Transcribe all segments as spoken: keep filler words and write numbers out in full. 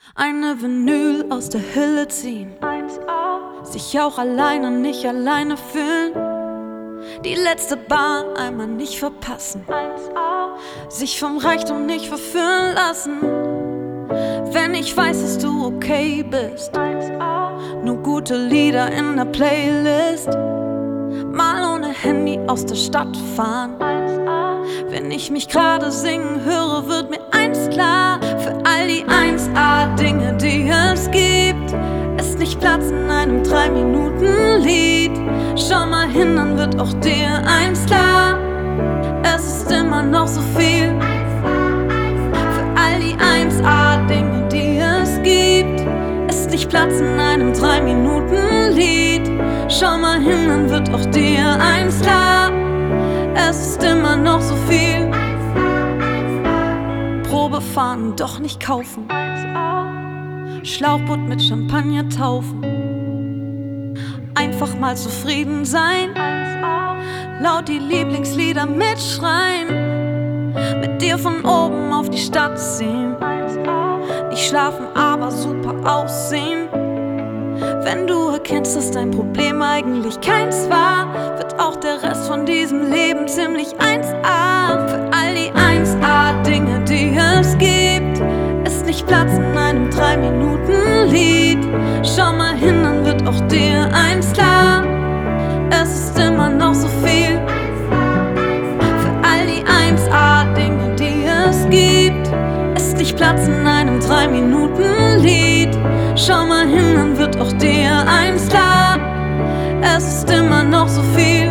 Eine Vinyl aus der Hülle ziehen, sich auch alleine nicht alleine fühlen, die letzte Bahn einmal nicht verpassen, sich vom Reichtum nicht verführen lassen. Wenn ich weiß, dass du okay bist, nur gute Lieder in der Playlist, mal ohne Handy aus der Stadt fahren. Wenn ich mich gerade singen höre, wird mir eins klar: für all die eins A-Dinge, die es gibt, ist nicht Platz in einem drei Minuten Lied. Schau mal hin, dann wird auch dir eins klar: es ist immer noch so viel. Für all die eins A-Dinge, die es gibt, ist nicht Platz in einem drei Minuten Lied. Schau mal hin, dann wird auch dir eins klar: es ist immer noch so viel. Probe fahren, doch nicht kaufen, Schlauchboot mit Champagner taufen, einfach mal zufrieden sein, laut die Lieblingslieder mitschreien, mit dir von oben auf die Stadt sehen, nicht schlafen, aber super aussehen. Wenn du erkennst, dass dein Problem eigentlich keins war, wird auch der Rest von diesem Leben ziemlich eins A. Für all die eins A-Dinge, die es gibt, ist nicht Platz in einem drei Minuten Lied. Schau mal hin, dann wird auch dir eins klar: es ist immer noch so viel. Für all die eins A-Dinge, die es gibt, ist nicht Platz in einem drei Minuten Lied. Schau mal hin, dann wird auch dir eins klar: es ist immer noch so viel.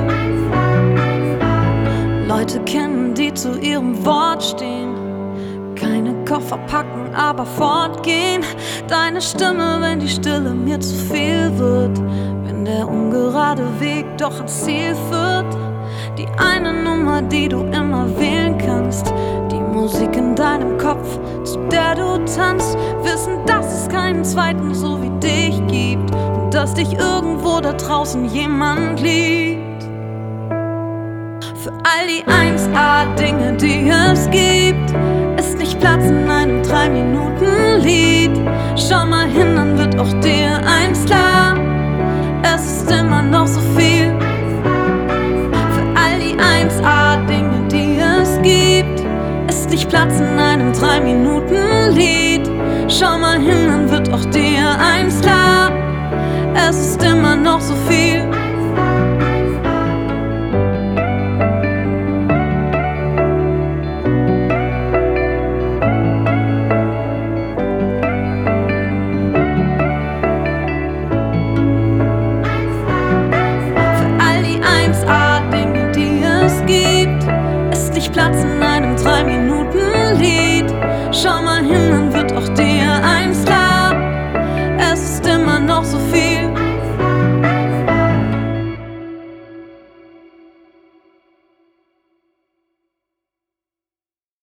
Leute kennen, die zu ihrem Wort stehen, keine Koffer packen, aber fortgehen. Deine Stimme, wenn die Stille mir zu viel wird, wenn der ungerade Weg doch ans Ziel führt. Die eine Nummer, die du immer wählen kannst, die Musik in deinem Kopf, zu der du tanzt. Wissen, dass es keinen zweiten so wie dich gibt und dass dich irgendwo da draußen jemand liebt. Für all die eins A-Dinge, die es gibt, ist nicht Platz in einem drei Minuten Lied. Schau mal hin, dann wird auch dir eins klar: es ist immer noch so viel. Für all die eins A-Dinge, die es gibt, ist nicht Platz in einem drei Minuten Lied. Schau mal hin,